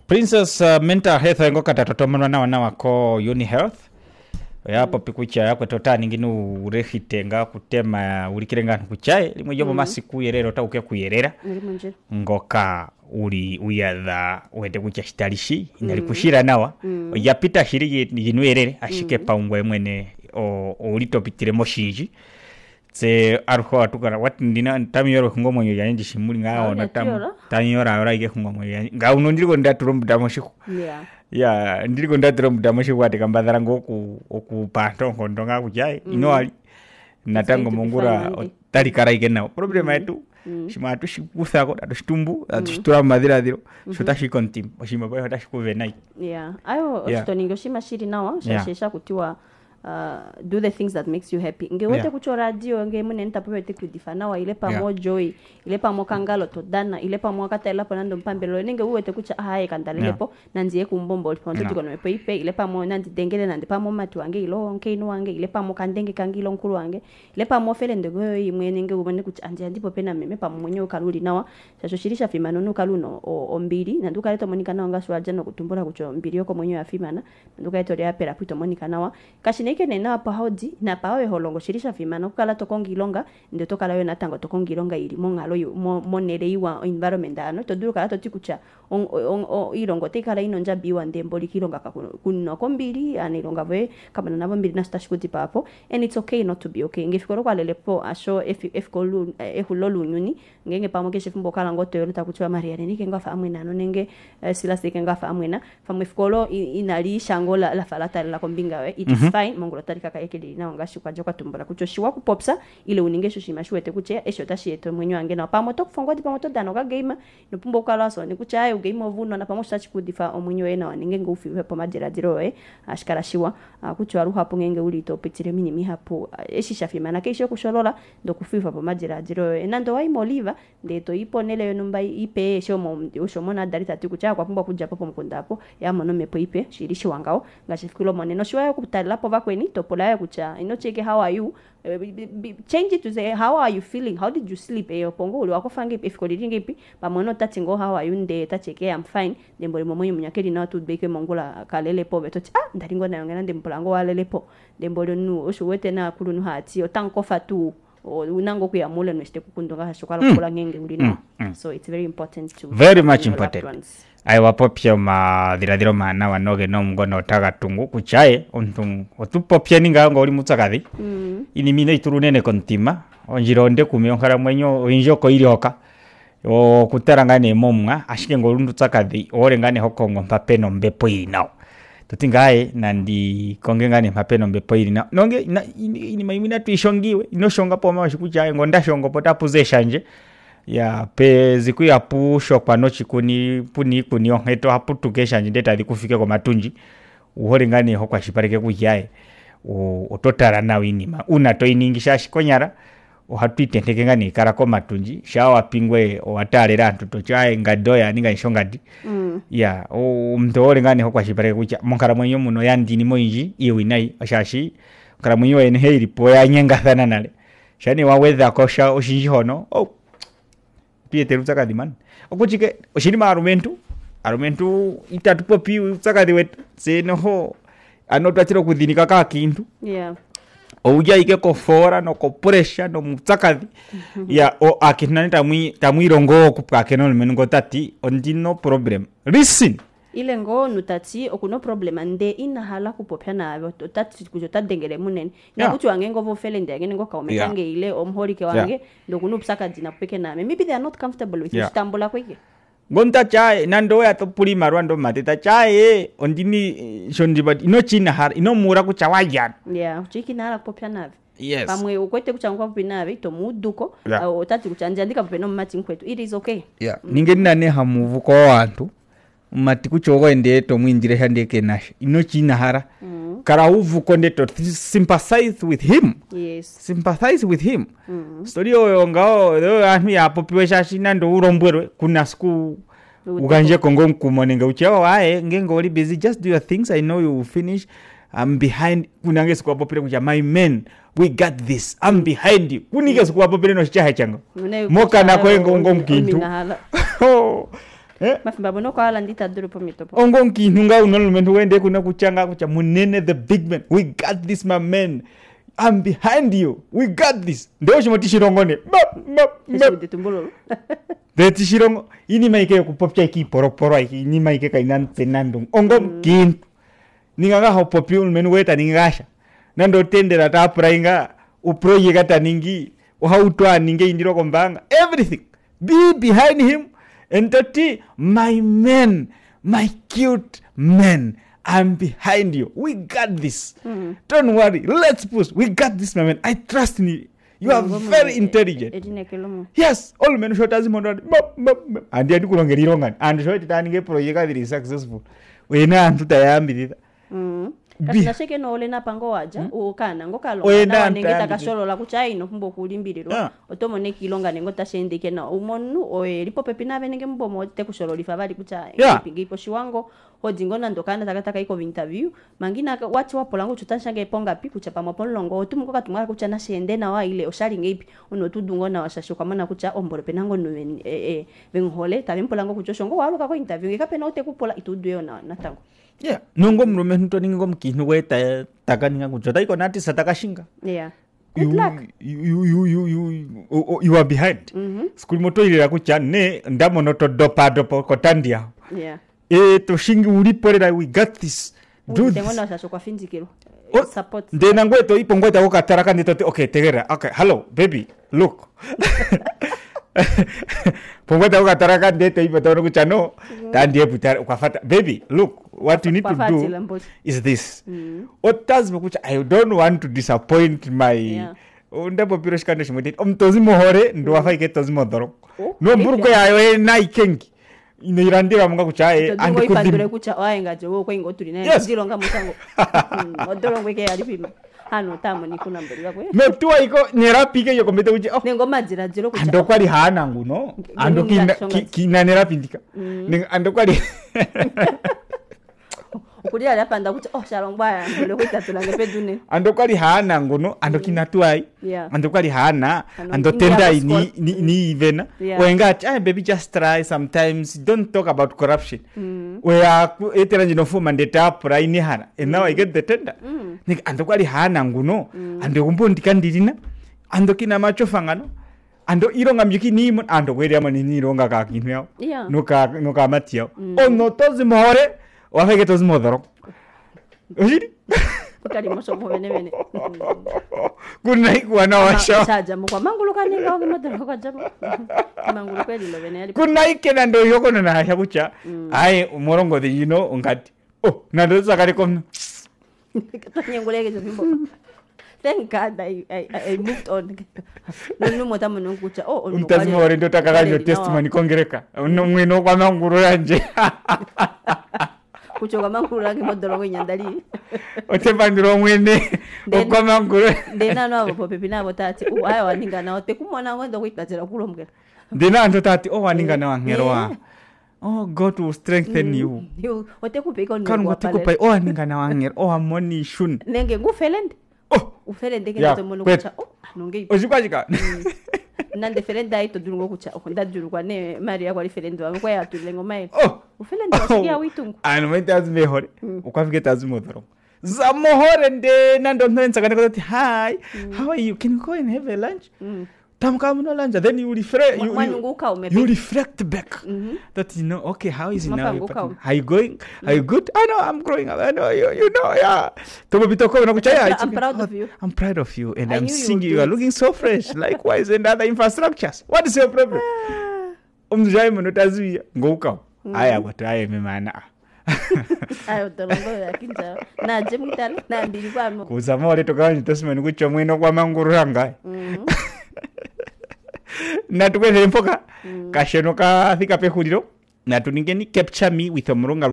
Princess mental health ngo katatotomana na wana wako Uni Health. Yapo pikucha yako tota ninginu urehitenga kutema ulikirenga kuchaye limwe jomo masiku yerero ta uke kuyerera. Ngoka uri uyadha wende kucha shitalishi inalikushira nawa. Yapita shiri yinwerere ashike paungwe mwene ulitopitire moshiji. Se arho atukara wat ndina tamiyoro ngomo yo yanji shimuli ngaho na tamiyoro ara ige ngomo yanji nga unondiko ndaturombu damoshiko ya ndiko ndaturombu damoshiko ati kambadara ngoku okupanto ngondonga kujai inowali natango mongura tali karaike nawo problema yetu shimatu shikuthako atushtumbu atushtura madira diro shotashi kontim oshima boy hotashi kuvenai ayo ostoningo shima shiri nawo shashesha kutiwa do the things that makes you happy. Nge wote kucho radio nge mune nitapewe teku difana wa ile pa mo joy, ile pa mo kangalo to dana, ile pa mo kata ile pa nando mpambelo. Nge wote kucha hae kandale po nanzie kumbombo lipo ndo tikono mepo ipe ile pa mo nandi dengele nandi pa mo matu wange ilo nke inu wange ile pa mo kandenge kangilo nkulu wange ile pa mo fele ndego imwene nge ubone kucha andipo pena meme pa mo mwenye ukaluli nawa shashirisha fimano nukaluno ombili nanduka leto monika nawa ngaswa jano kutumbula kucho mbili yoko mwenye ya fimana nanduka leto rea pera puto monika nawa kashine ike nena pa hodi na pawe holongo shirisha fimana kukala tokongilonga ndio tokala yo natango tokongilonga ili mongalo yo monere iwa environment ano to duka ato tikucha ilongo tekala inonja biwa ndemboli kilonga kuno kombili anilonga bwe kama nabo mbili na stashikuti papo and it's okay not to be okay ngefikoro kwa lelepo asho efkolu ehulolu nyuni ngenge pamoke shifumbo kala ngoto yo takuchwa maria nike ngafa amwena no nenge silasike ngafa amwena famwefikolo inali shangola la falata la kombinga we it's fine mongolo tarika kayekeli na ngashi kwa joka tumbura kuchoshiwa kupopsa ile uningesho shimashwete kuche esho tashiyeto mwenyo wange na pamoto kufongodi pamoto dano ka game no pumbo kala so ni kuchaye game ovuno na pamoto tachikudifa omunyo we na waninge ngufi we pamadira diroe ashikara shiwa kuchwa ruha pungenge uli to pitire mini hapo eshisha fima na kesho kusholola ndo kufifa pamadira diroe nando wai moliva ndeto iponele yo numba ipe esho mona darita tikucha kwa pumbo kuja popo mkundapo ya mono mepo ipe shirishi wangao ngashifikulo moneno shiwa kutala po vakweni topola ya kucha inocheke how are you change it to say how are you feeling, how did you sleep pongo uli wako fange ifikolinge ipi pamono tatingo how are you nde tacheke I'm fine ndembo momonyo munyakeli na tu beke mongola kalele po beto ndaringo na yongena ndempolango walele po ndembo nu oshuwete na kulunu hati otanko fatu unango kuyamula nweste kukundonga hashokala kula ngenge ulina so it's very important to very much important aiwa popya madhiradhiro mana wanoge no mgono taga tungu kuchaye otupopya ninga ngo uli mutsakathi ini mine iturunene kontima onjironde kumionkara mwenyo injoko ilioka o kutarangane momwa ashike ngo lundu tsakathi orengane hokongo mpapeno mbepo inao tutingaye nandi kongengane mpapeno mbepo inao nonge ini maimina tuishongiwe inoshonga poma washikuchaye ngo ndashongo potapuze shanje ya pe ziku ya pusho kwa nochi kuni ongeto haputukesha njindeta dikufike kwa matunji uhorengane ho kwa shipareke kujaye ototara na winima una to iningisha shikonyara ohatuitenteke ngani karako matunji shawa pingwe owatalera antuto chaye ngadoya ninga nshongadi ya mtore ngani ho kwa shipareke kuja monkara mwenyo muno yandini moinji iwinai ashashi kara mwenyo ene heiri po ya nyenga thana nale shani wawedha kosha oshinji hono piete rutsaka diman okuchike oshirima arumentu itatupo pi utsaka diwetu senoho anotachiro kudhinika ka kintu ouja ike ko fora no ko pressure no mutsaka ya o akinani tamwirongo kupaka no mengo tati ondino problem listen ile ngo nutati okuno problem ande ina hala kupopya na tati kujota dengere munene na kutu wangengo vofele ndenge ngo kaomekange ile omholike wange ndokuno psaka dina peke na maybe they are not comfortable with you stambola kwike ngonta chae nando ya topuli marwando mateta chae ondini shondiba ino china har ino mura kuchawaja chiki na hala kupopya na yes pamwe ukwete kuchangwa pinave to muduko otati kuchanja ndika peno mati nkwetu it is okay ningena ne hamuvu ko wantu mati kuchogo ende to mwindire handeke nash ino china hara karauvu konde to sympathize with him story oyo ngao ahmi apopiwe shashi nando urombwerwe kuna siku uganje kongo mkumonenga uchewa wae ngengo oli busy just do your things I know you will finish I'm behind kunange siku apopire kuja my men we got this I'm behind you kunike siku apopire no chichahe chango moka na kwengo ngo mkintu mafimba bono kwa ala ndita duru po mitopo ongo nkinunga unolumentu wende kuna kuchanga kucha munene the big man, we got this my man, I'm behind you, we got this. Ndio shimo tishirongone de tishirongo ini maike kupopcha iki poroporo iki ini maike kainan tenandung ongo kin ninga ho popul menu weta ningasha nando tendera ta prainga uproyega taningi uhautwa ninge indiro kombanga everything be behind him and tati my man, my cute man, I'm behind you, we got this. Don't worry, let's push, we got this my man, I trust in you. You are very intelligent. Yes, all men shot as monod. And they do not get wrong. And show it and get project very successful. We know to the kasi sheke no ole na pango waja ukana ngokalo na ningita kasolo la kuchaino mbo kulimbiriro otomo ne kilonga nengo tashendike na umonu oe lipo pepina benenge mbo mote kusolo lifabali kucha ipingi ipo shiwango hodingona ndokana takataka iko interview mangina watu wapo langu tutanshange ponga pi kucha pa mapolongo otumu ka tumara kucha na shende na wa ile oshali ngipi ono tudungona washasho kwa mana kucha omboro penango no benhole tabimpo lango kuchoshongo waluka ko interview ikapena ote kupola itudwe na tango. Yeah, nungo mrume nto ningo mkinu weta takaninga kuchota iko nati satakashinga. Yeah. Good luck. You are behind. School moto ile kucha ne ndamo noto dopa kotandia. Yeah. To shingi ulipore we got this. Do this. Tengo na kwa finzikiro. Support. Ndena ngweto ipo ngweta ukataraka nditote okay tegera. Okay, hello baby, look. Pongweta ukataraka ndete ipo tono kuchano tandie putara ukafata baby look what you need to do is this. What does kucha I don't want to disappoint my ndapo piroshikane shimoti omtozi mohore ndo afaike tozi modoro no buruko yayo na ikengi inirandira munga kucha andi kudire kucha waenga jo ko ingo turi ne ndilonga musango odolongo ke alipima hano tamo ni kuna mbele yako metua iko nerapike yo komete uji nengo majira jiro kucha ando kwali hana nguno ando kina nerapindika ando kwali ukulia lapanda kuti shalongwa ndole kutatula ngepedune ando kwali hana nguno ando kinatuai ando kwali hana ando tenda ni even wenga baby just try sometimes don't talk about corruption we are eteranji no fuma ndeta pura ini hana and now I get the tender nik ando kwali hana nguno ando kumbondika ndirina ando kina macho fangano ando ironga mjiki ni ando kweli ama ni ironga ka kintu yao no ka matiao no tozi more wafeke tozi modoro ojiri kali moso bene kuna ikuwa na washa saja mukwa mangulu kaninga oge modoro kwa jabu mangulu kweli lo bene kuna ikena ndo yoko na hasha kucha ai umorongo de ngati nando sakale kom tanyenguleke jo bimbo. Thank God I moved on. Nunu mota munu kucha untazi mwari ndo takakajo testimony kongereka mwino kwa manguru yanje kuchoka manguru laki modoro nyandali otebandiro mwene kwa manguru ndena no popepi nabo tati ayo waninga na ote kumona ngendo kuitatira kulomgera ndena ndo tati waninga na wangerwa God will strengthen you ote kupeka kan kupa waninga na wanger amoni shun nenge ngufelende ufelende ke ndo mono kucha nonge ojikwajika nande felende ai to durungo kucha ndajuru kwa ne Maria kwa felende wangu kwa yatulengo mai ufelende wasikia witungu anumete azmehore ukafike tazimodoro zamohore nde nando ntensa kana kuti hi how are you, can you go and have a lunch tamka muno lunch, then you reflect back that okay, how is it now, how you going, are you good, I know I'm growing up, I know you know tomo bitoko na kuchaya I'm proud of you and I'm seeing you are looking so fresh likewise and other infrastructures, what is your problem umjai muno tazuya ngoka aya kwataye memana ayo dolongo yakinja na jemutala na mbili kwa kuzamole tokanye tosimani kucho mwino kwa manguru ranga natukweze mpoka kasheno ka thika pehuriro natuningeni capture me with omurunga